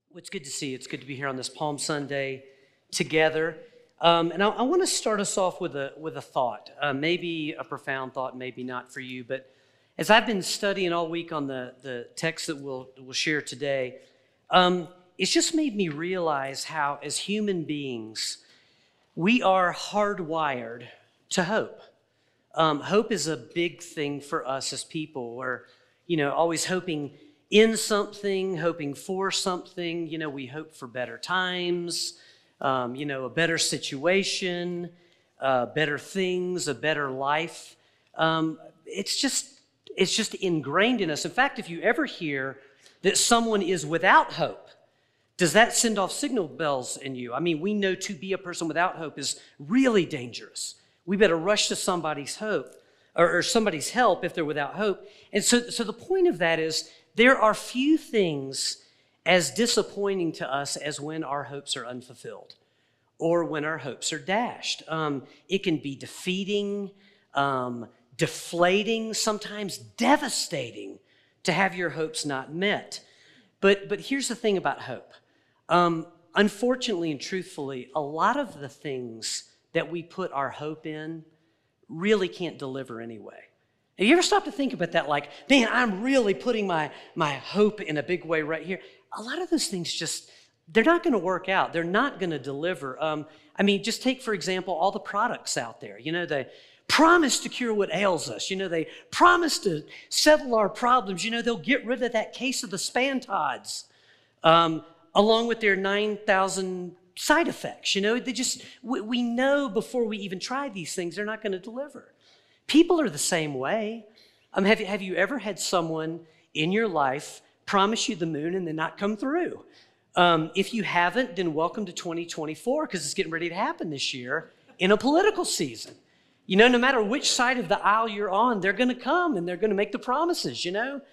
Well, it's good to see you. It's good to be here on this Palm Sunday together. And I want to start us off with a thought, maybe a profound thought, maybe not for you. But as I've been studying all week on the text that we'll share today, it's just made me realize how, as human beings, we are hardwired to hope. Hope is a big thing for us as people. We're, always hoping in something, hoping for something. We hope for better times, a better situation, better things, a better life. It's just ingrained in us. In fact, if you ever hear that someone is without hope, does that send off signal bells in you? I mean, we know to be a person without hope is really dangerous. We better rush to somebody's hope or somebody's help if they're without hope. And so the point of that is there are few things as disappointing to us as when our hopes are unfulfilled or when our hopes are dashed. It can be defeating, deflating, sometimes devastating to have your hopes not met. But here's the thing about hope. Unfortunately and truthfully, a lot of the things that we put our hope in really can't deliver anyway. Have you ever stopped to think about that? Like, man, I'm really putting my hope in a big way right here. A lot of those things they're not going to work out. They're not going to deliver. Just take, for example, all the products out there. They promise to cure what ails us. They promise to settle our problems. They'll get rid of that case of the Spantods, along with their 9,000 side effects. We know before we even try these things, they're not going to deliver. People are the same way. Have you ever had someone in your life promise you the moon and then not come through? If you haven't, then welcome to 2024, because it's getting ready to happen this year in a political season. No matter which side of the aisle you're on, they're going to come and they're going to make the promises,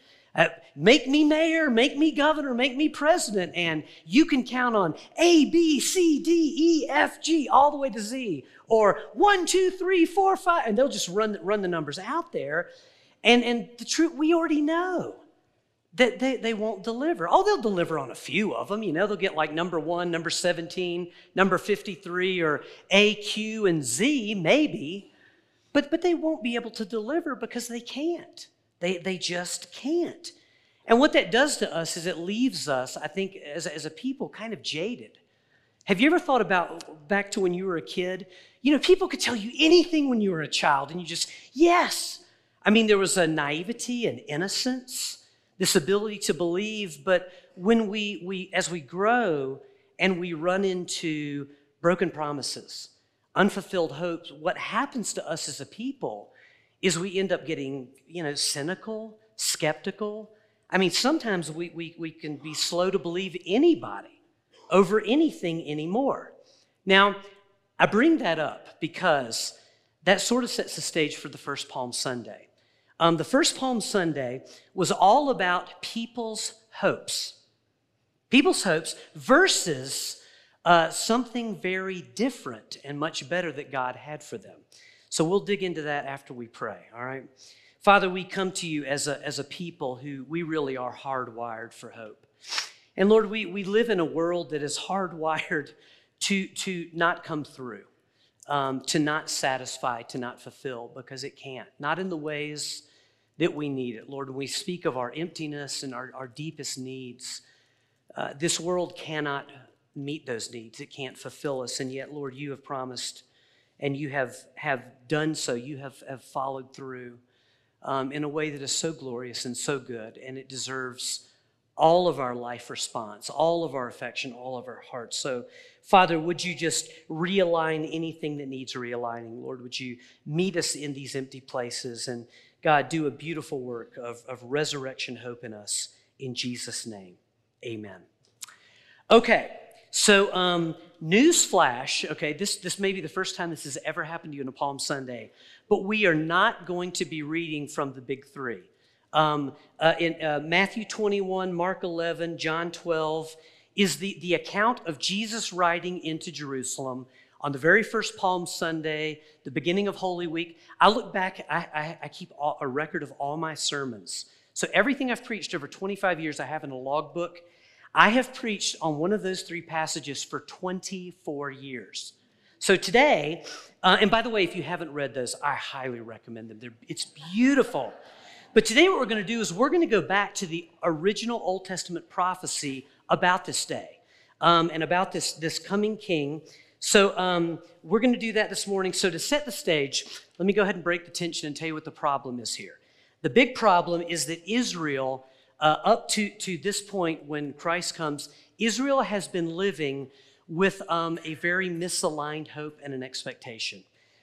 make me mayor, make me governor, make me president, and you can count on A, B, C, D, E, F, G, all the way to Z, or 1, 2, 3, 4, 5, and they'll just run the numbers out there. And the truth, we already know that they won't deliver. Oh, they'll deliver on a few of them. They'll get like number 1, number 17, number 53, or A, Q, and Z, maybe. But they won't be able to deliver because they can't. They just can't. And what that does to us is it leaves us, I think, as a people, kind of jaded. Have you ever thought about back to when you were a kid? People could tell you anything when you were a child, and you just, yes. There was a naivety and innocence, this ability to believe. But when we as we grow and we run into broken promises, unfulfilled hopes, what happens to us as a people is we end up getting, cynical, skeptical. Sometimes we can be slow to believe anybody over anything anymore. Now, I bring that up because that sort of sets the stage for the first Palm Sunday. The first Palm Sunday was all about people's hopes. People's hopes versus something very different and much better that God had for them. So we'll dig into that after we pray, all right? Father, we come to you as a people who we really are hardwired for hope. And Lord, we live in a world that is hardwired to not come through, to not satisfy, to not fulfill, because it can't, not in the ways that we need it. Lord, when we speak of our emptiness and our deepest needs, this world cannot meet those needs. It can't fulfill us. And yet, Lord, you have promised and you have done so. You have followed through in a way that is so glorious and so good, and it deserves all of our life response, all of our affection, all of our hearts. So, Father, would you just realign anything that needs realigning? Lord, would you meet us in these empty places and, God, do a beautiful work of resurrection hope in us. In Jesus' name, amen. Okay, so news flash, okay, this may be the first time this has ever happened to you on a Palm Sunday, but we are not going to be reading from the big three. In Matthew 21, Mark 11, John 12 is the account of Jesus riding into Jerusalem on the very first Palm Sunday, the beginning of Holy Week. I look back, I keep a record of all my sermons. So everything I've preached over 25 years, I have in a logbook. I have preached on one of those three passages for 24 years. So today, and by the way, if you haven't read those, I highly recommend them. It's beautiful. But today what we're going to do is we're going to go back to the original Old Testament prophecy about this day and about this coming king. So we're going to do that this morning. So to set the stage, let me go ahead and break the tension and tell you what the problem is here. The big problem is that Israel, up to this point when Christ comes, Israel has been living with a very misaligned hope and an expectation.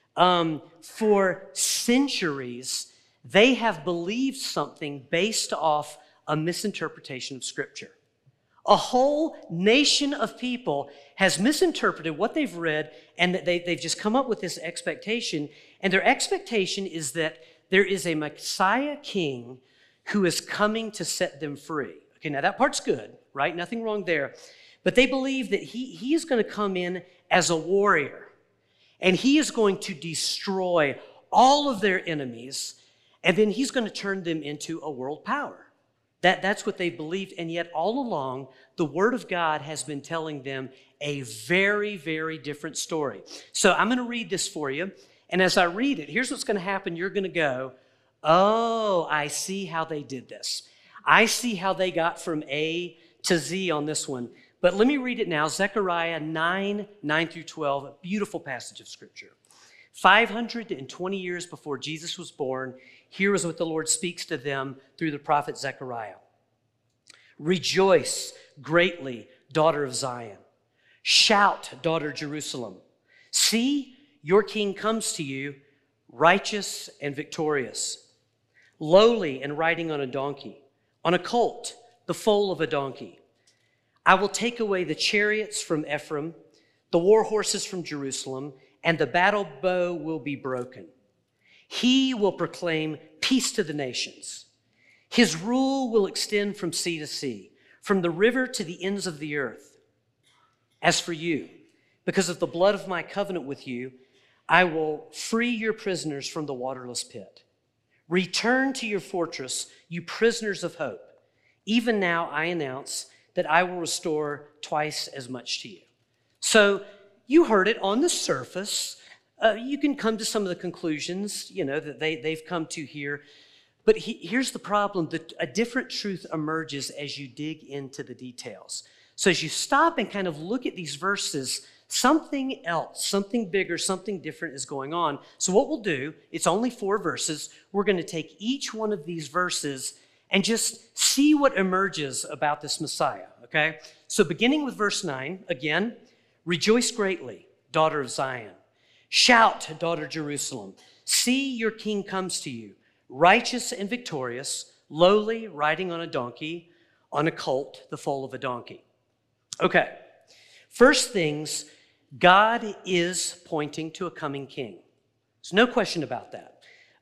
For centuries, they have believed something based off a misinterpretation of Scripture. A whole nation of people has misinterpreted what they've read, and they've just come up with this expectation. And their expectation is that there is a Messiah king who is coming to set them free. Okay, now that part's good, right? Nothing wrong there. But they believe that he is going to come in as a warrior, and he is going to destroy all of their enemies, and then he's going to turn them into a world power. That's what they believed, and yet all along, the Word of God has been telling them a very, very different story. So I'm going to read this for you, and as I read it, here's what's going to happen. You're going to go, oh, I see how they did this. I see how they got from A to Z on this one. But let me read it now. Zechariah 9 through 12, a beautiful passage of Scripture. 520 years before Jesus was born, here is what the Lord speaks to them through the prophet Zechariah. Rejoice greatly, daughter of Zion. Shout, daughter Jerusalem. See, your king comes to you, righteous and victorious, lowly and riding on a donkey, on a colt, the foal of a donkey. I will take away the chariots from Ephraim, the war horses from Jerusalem, and the battle bow will be broken. He will proclaim peace to the nations. His rule will extend from sea to sea, from the river to the ends of the earth. As for you, because of the blood of my covenant with you, I will free your prisoners from the waterless pit. Return to your fortress, you prisoners of hope. Even now I announce that I will restore twice as much to you. So you heard it on the surface. You can come to some of the conclusions, that they've come to here. But here's the problem. A different truth emerges as you dig into the details. So as you stop and kind of look at these verses, something else, something bigger, something different is going on. So what we'll do, it's only 4 verses. We're going to take each one of these verses and just see what emerges about this Messiah, okay? So beginning with verse 9, again, rejoice greatly, daughter of Zion. Shout, daughter Jerusalem. See, your king comes to you, righteous and victorious, lowly, riding on a donkey, on a colt, the foal of a donkey. Okay, first things, God is pointing to a coming king. There's no question about that.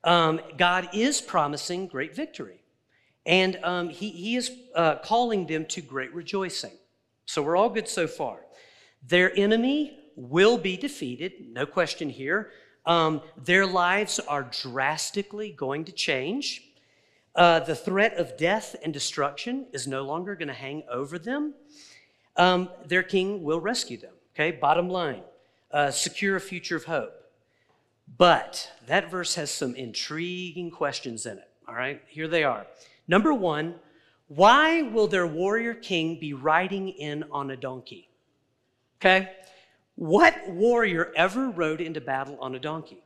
God is promising great victory. And he is calling them to great rejoicing. So we're all good so far. Their enemy will be defeated, no question here. Their lives are drastically going to change. The threat of death and destruction is no longer going to hang over them. Their king will rescue them, okay? Bottom line, secure a future of hope. But that verse has some intriguing questions in it, all right? Here they are. Number 1, why will their warrior king be riding in on a donkey? Okay? What warrior ever rode into battle on a donkey?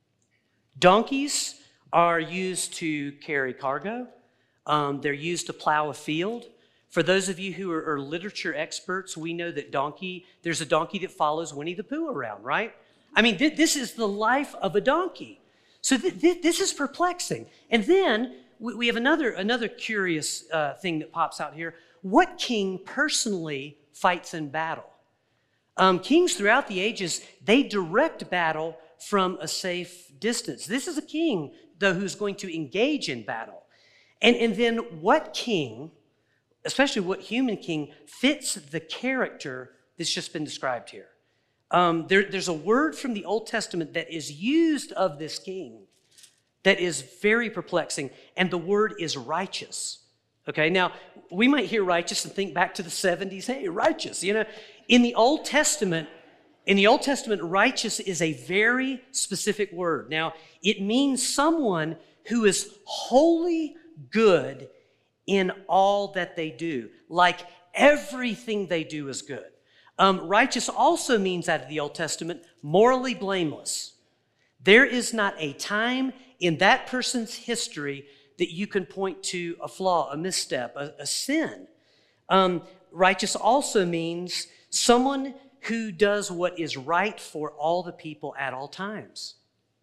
Donkeys are used to carry cargo. They're used to plow a field. For those of you who are literature experts, we know that there's a donkey that follows Winnie the Pooh around, right? I mean, this is the life of a donkey. So this is perplexing. And then we have another curious thing that pops out here. What king personally fights in battle? Kings throughout the ages, they direct battle from a safe distance. This is a king, though, who's going to engage in battle. And then what king, especially what human king, fits the character that's just been described here? There's a word from the Old Testament that is used of this king that is very perplexing, and the word is righteous. Okay, now we might hear righteous and think back to the 70s. Hey, righteous, In the Old Testament, righteous is a very specific word. Now, it means someone who is wholly good in all that they do. Like everything they do is good. Righteous also means, out of the Old Testament, morally blameless. There is not a time in that person's history that you can point to a flaw, a misstep, a sin. Righteous also means someone who does what is right for all the people at all times.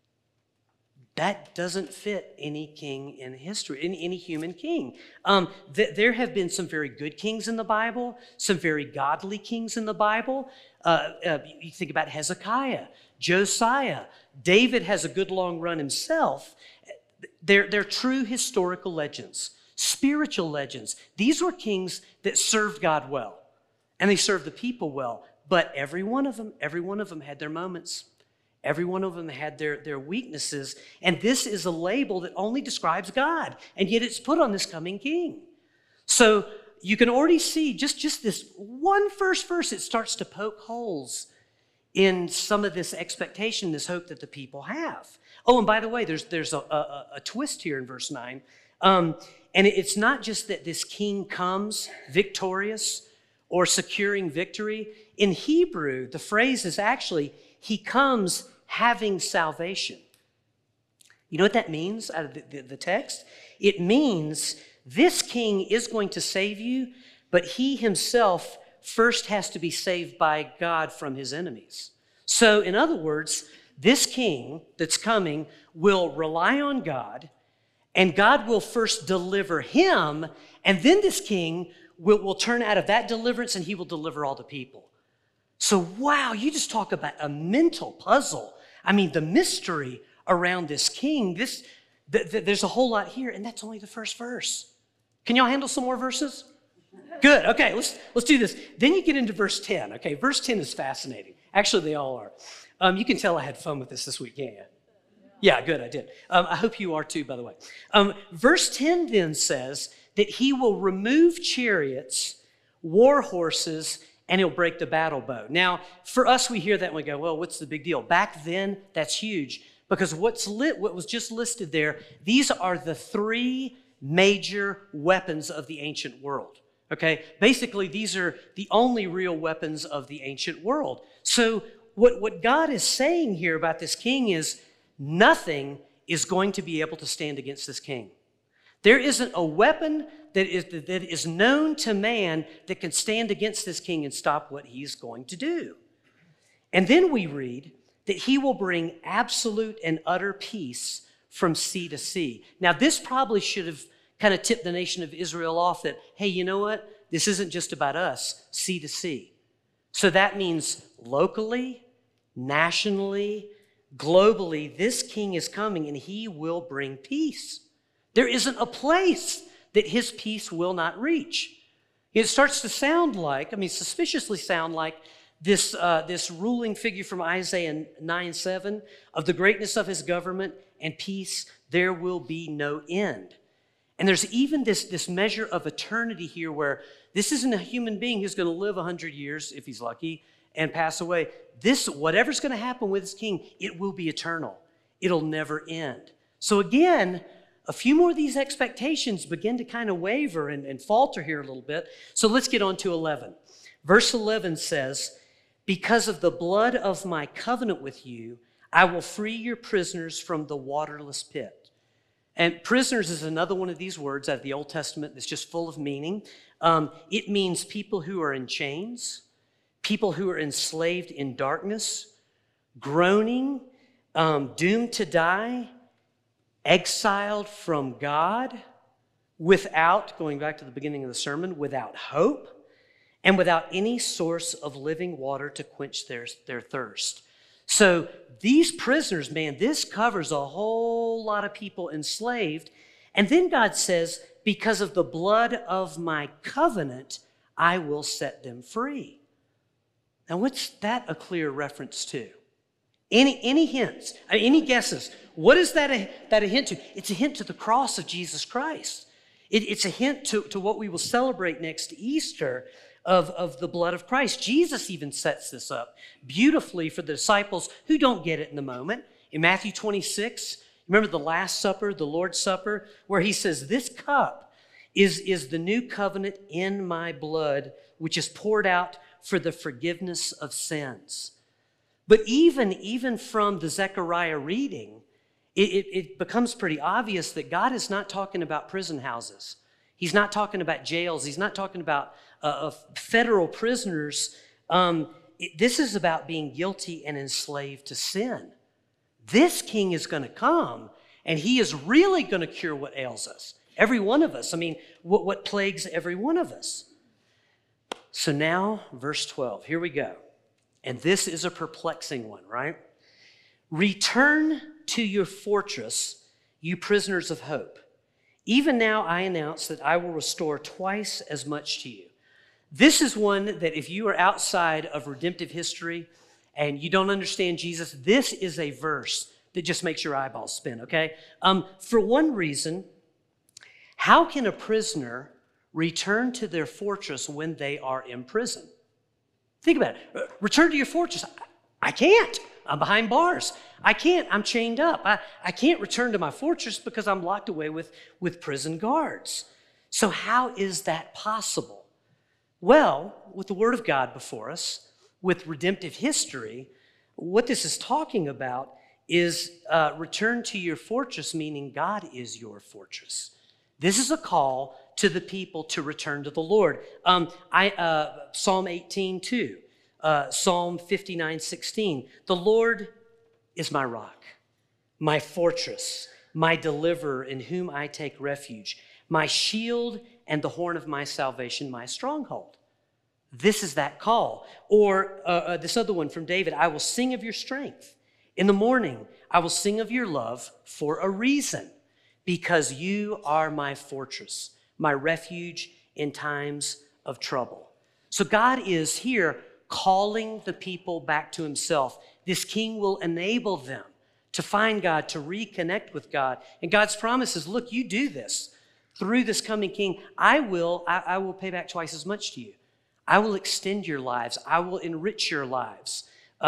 That doesn't fit any king in history, any human king. There have been some very good kings in the Bible, some very godly kings in the Bible. You think about Hezekiah, Josiah. David has a good long run himself. They're true historical legends, spiritual legends. These were kings that served God well, and they served the people well. But every one of them had their moments. Every one of them had their weaknesses. And this is a label that only describes God, and yet it's put on this coming king. So you can already see just this one first verse, it starts to poke holes in some of this expectation, this hope that the people have. Oh, and by the way, there's a twist here in verse 9. And it's not just that this king comes victorious or securing victory. In Hebrew, the phrase is actually, he comes having salvation. You know what that means out of the text? It means this king is going to save you, but he himself first has to be saved by God from his enemies. So, in other words, this king that's coming will rely on God, and God will first deliver him, and then this king will turn out of that deliverance, and he will deliver all the people. So, wow, you just talk about a mental puzzle. I mean, the mystery around this king, there's a whole lot here, and that's only the first verse. Can y'all handle some more verses? Good, okay, let's do this. Then you get into verse 10, okay? Verse 10 is fascinating. Actually, they all are. You can tell I had fun with this week, can't you? Yeah, good, I did. I hope you are too, by the way. Verse 10 then says that he will remove chariots, war horses, and he'll break the battle bow. Now, for us, we hear that and we go, well, what's the big deal? Back then, that's huge, because what was just listed there, these are the three major weapons of the ancient world, okay? Basically, these are the only real weapons of the ancient world. So what God is saying here about this king is nothing is going to be able to stand against this king. There isn't a weapon that is known to man that can stand against this king and stop what he's going to do. And then we read that he will bring absolute and utter peace from sea to sea. Now, this probably should have kind of tipped the nation of Israel off that, hey, you know what? This isn't just about us, sea to sea. So that means locally, nationally, globally, this king is coming and he will bring peace. There isn't a place that his peace will not reach. It starts to sound like, suspiciously sound like this ruling figure from Isaiah 9:7 of the greatness of his government and peace, there will be no end. And there's even this measure of eternity here where this isn't a human being who's going to live 100 years, if he's lucky, and pass away. Whatever's going to happen with this king, it will be eternal. It'll never end. So again, a few more of these expectations begin to kind of waver and falter here a little bit. So let's get on to 11. Verse 11 says, because of the blood of my covenant with you, I will free your prisoners from the waterless pit. And prisoners is another one of these words out of the Old Testament that's just full of meaning. It means people who are in chains, people who are enslaved in darkness, groaning, doomed to die, exiled from God, without, going back to the beginning of the sermon, without hope, and without any source of living water to quench their thirst. So these prisoners, man, this covers a whole lot of people enslaved. And then God says, because of the blood of my covenant, I will set them free. Now, what's that a clear reference to? Any hints? Any guesses? What is that a hint to? It's a hint to the cross of Jesus Christ. It's a hint to what we will celebrate next Easter of the blood of Christ. Jesus even sets this up beautifully for the disciples who don't get it in the moment. In Matthew 26, remember the Last Supper, the Lord's Supper, where he says, this cup is the new covenant in my blood, which is poured out for the forgiveness of sins. But even from the Zechariah reading, it becomes pretty obvious that God is not talking about prison houses. He's not talking about jails. He's not talking about federal prisoners. This is about being guilty and enslaved to sin. This king is going to come, and he is really going to cure what ails us. Every one of us. I mean, what plagues every one of us. So now, verse 12, here we go. And this is a perplexing one, right? Return to your fortress, you prisoners of hope. Even now I announce that I will restore twice as much to you. This is one that if you are outside of redemptive history and you don't understand Jesus, this is a verse that just makes your eyeballs spin, okay? For one reason, how can a prisoner return to their fortress when they are in prison? Think about it. Return to your fortress. I can't. I'm behind bars. I can't. I'm chained up. I can't return to my fortress because I'm locked away with prison guards. So how is that possible? Well, with the Word of God before us, with redemptive history, what this is talking about is return to your fortress, meaning God is your fortress. This is a call to the people to return to the Lord. Psalm 18:2, Psalm 59:16. The Lord is my rock, my fortress, my deliverer in whom I take refuge, my shield and the horn of my salvation, my stronghold. This is that call. Or this other one from David, I will sing of your strength. In the morning, I will sing of your love for a reason, because you are my fortress, my refuge in times of trouble. So God is here calling the people back to himself. This king will enable them to find God, to reconnect with God. And God's promise is, look, you do this. Through this coming king, I will pay back twice as much to you. I will extend your lives. I will enrich your lives.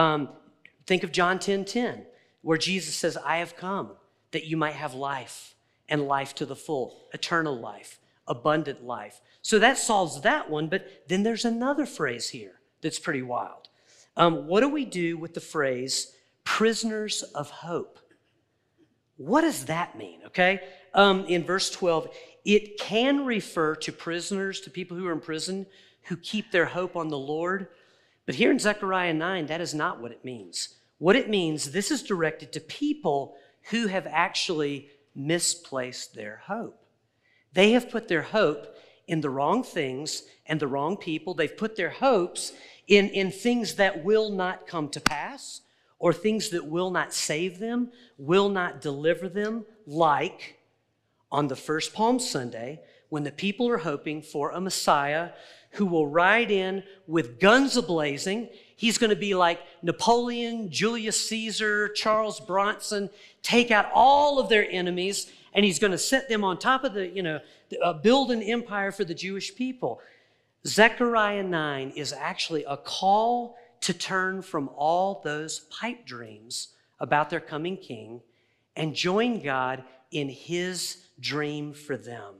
Think of John 10:10, where Jesus says, I have come that you might have life, and life to the full, eternal life, abundant life. So that solves that one, but then there's another phrase here that's pretty wild. What do we do with the phrase, prisoners of hope? What does that mean, okay? In verse 12, it can refer to prisoners, to people who are in prison, who keep their hope on the Lord. But here in Zechariah 9, that is not what it means. What it means, this is directed to people who have actually misplaced their hope. They have put their hope in the wrong things and the wrong people. They've put their hopes in things that will not come to pass, or things that will not save them, will not deliver them, like on the first Palm Sunday, when the people are hoping for a Messiah who will ride in with guns a-blazing. He's going to be like Napoleon, Julius Caesar, Charles Bronson, take out all of their enemies, and he's going to set them on top of build an empire for the Jewish people. Zechariah 9 is actually a call to turn from all those pipe dreams about their coming king and join God in his dream for them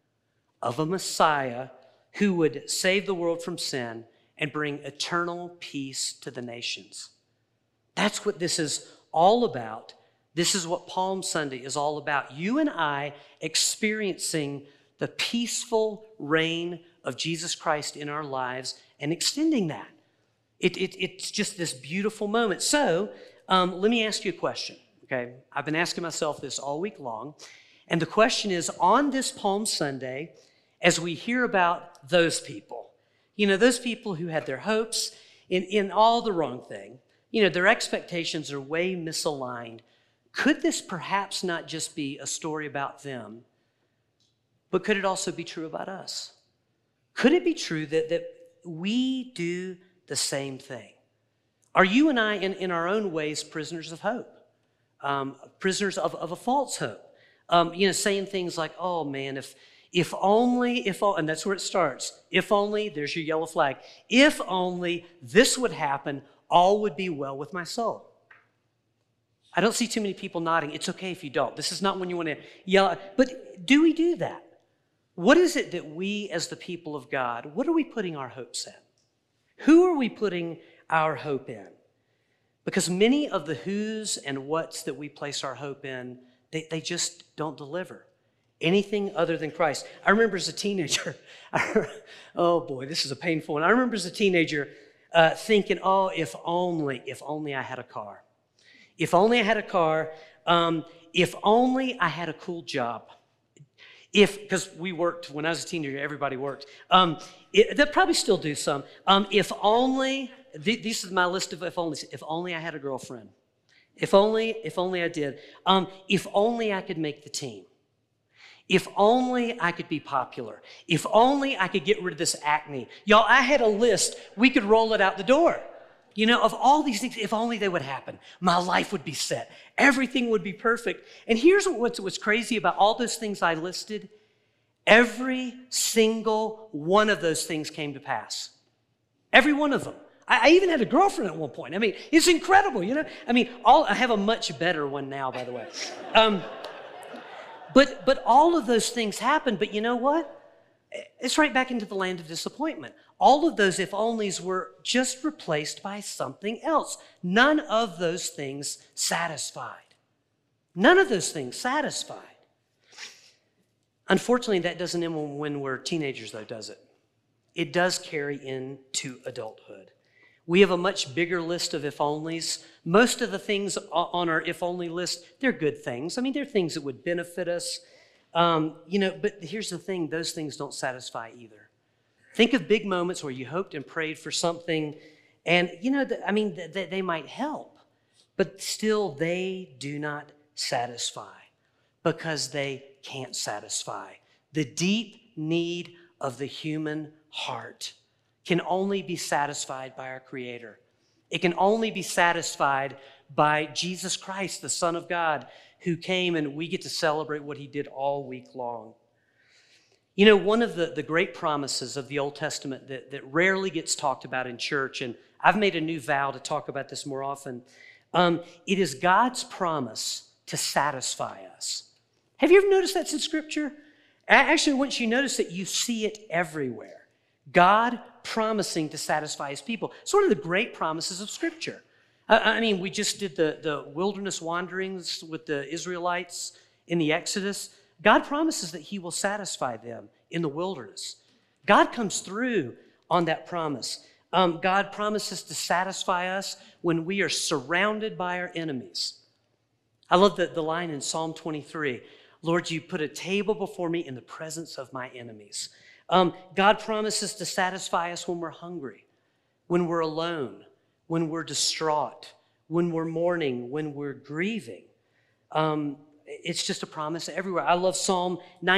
of a Messiah who would save the world from sin and bring eternal peace to the nations. That's what this is all about. This is what Palm Sunday is all about. You and I experiencing the peaceful reign of Jesus Christ in our lives and extending that. It's just this beautiful moment. So let me ask you a question, okay? I've been asking myself this all week long. And the question is, on this Palm Sunday, as we hear about those people, those people who had their hopes in all the wrong thing, their expectations are way misaligned. Could this perhaps not just be a story about them, but could it also be true about us? Could it be true that we do the same thing? Are you and I, in our own ways, prisoners of hope? Prisoners of a false hope? Saying things like, oh man, If only, and that's where it starts. If only, there's your yellow flag. If only this would happen, all would be well with my soul. I don't see too many people nodding. It's okay if you don't. This is not when you want to yell. But do we do that? What is it that we, as the people of God, what are we putting our hopes in? Who are we putting our hope in? Because many of the who's and what's that we place our hope in, they just don't deliver anything other than Christ. I remember as a teenager, oh boy, this is a painful one. I remember as a teenager thinking, oh, if only I had a car. If only I had a car. If only I had a cool job. Because we worked, when I was a teenager, everybody worked. They'll probably still do some. If only, this is my list of if only. If only I had a girlfriend. If only I did. If only I could make the team. If only I could be popular. If only I could get rid of this acne. Y'all, I had a list. We could roll it out the door. You know, of all these things, if only they would happen, my life would be set. Everything would be perfect. And here's what's crazy about all those things I listed. Every single one of those things came to pass. Every one of them. I even had a girlfriend at one point. I mean, it's incredible, you know? I mean, I have a much better one now, by the way. But all of those things happened. But you know what? It's right back into the land of disappointment. All of those if-onlys were just replaced by something else. None of those things satisfied. None of those things satisfied. Unfortunately, that doesn't end when we're teenagers, though, does it? It does carry into adulthood. We have a much bigger list of if-onlys. Most of the things on our if-only list, they're good things. I mean, they're things that would benefit us. But here's the thing, those things don't satisfy either. Think of big moments where you hoped and prayed for something, and they might help, but still they do not satisfy because they can't satisfy. The deep need of the human heart can only be satisfied by our Creator. It can only be satisfied by Jesus Christ, the Son of God, who came, and we get to celebrate what He did all week long. You know, one of the great promises of the Old Testament that rarely gets talked about in church, and I've made a new vow to talk about this more often, it is God's promise to satisfy us. Have you ever noticed that in Scripture? Actually, once you notice it, you see it everywhere. God promising to satisfy His people. It's one of the great promises of Scripture. We just did the wilderness wanderings with the Israelites in the Exodus. God promises that He will satisfy them in the wilderness. God comes through on that promise. God promises to satisfy us when we are surrounded by our enemies. I love the line in Psalm 23, Lord, you put a table before me in the presence of my enemies. God promises to satisfy us when we're hungry, when we're alone, when we're distraught, when we're mourning, when we're grieving. It's just a promise everywhere. I love Psalm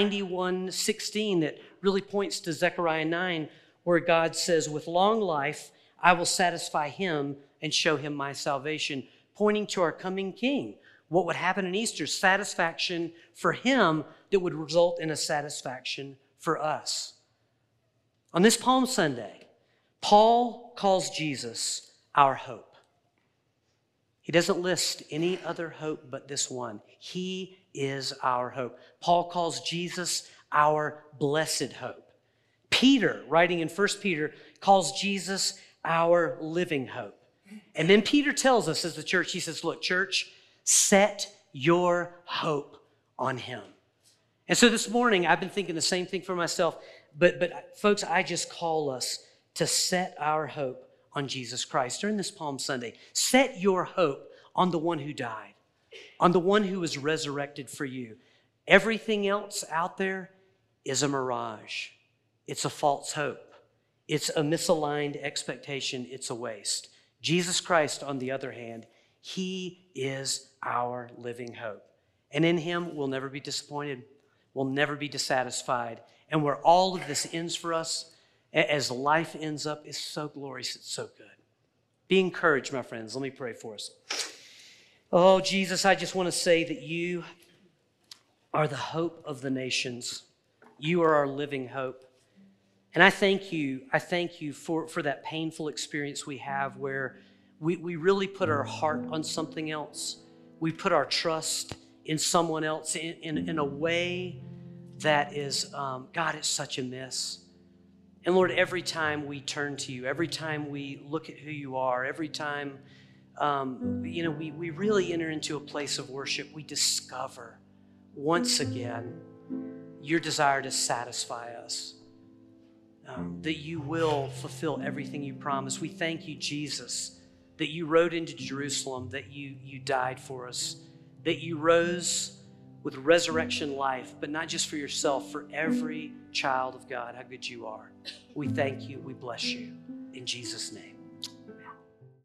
91:16 that really points to Zechariah 9, where God says, with long life, I will satisfy him and show him my salvation, pointing to our coming King. What would happen in Easter? Satisfaction for him that would result in a satisfaction for us. On this Palm Sunday, Paul calls Jesus our hope. He doesn't list any other hope but this one. He is our hope. Paul calls Jesus our blessed hope. Peter, writing in 1 Peter, calls Jesus our living hope. And then Peter tells us as the church, he says, look, church, set your hope on him. And so this morning, I've been thinking the same thing for myself. But folks, I just call us to set our hope on Jesus Christ during this Palm Sunday. Set your hope on the one who died, on the one who was resurrected for you. Everything else out there is a mirage. It's a false hope. It's a misaligned expectation. It's a waste. Jesus Christ, on the other hand, he is our living hope. And in him, we'll never be disappointed. We'll never be dissatisfied. And where all of this ends for us, as life ends up, is so glorious. It's so good. Be encouraged, my friends. Let me pray for us. Oh, Jesus, I just want to say that you are the hope of the nations. You are our living hope. And I thank you for that painful experience we have where we really put our heart on something else. We put our trust in someone else in a way that is, God, it's such a miss. And Lord, every time we turn to you, every time we look at who you are, every time we really enter into a place of worship, we discover once again your desire to satisfy us, that you will fulfill everything you promised. We thank you, Jesus, that you rode into Jerusalem, that you died for us, that you rose with resurrection life, but not just for yourself, for every child of God. How good you are. We thank you. We bless you. In Jesus' name.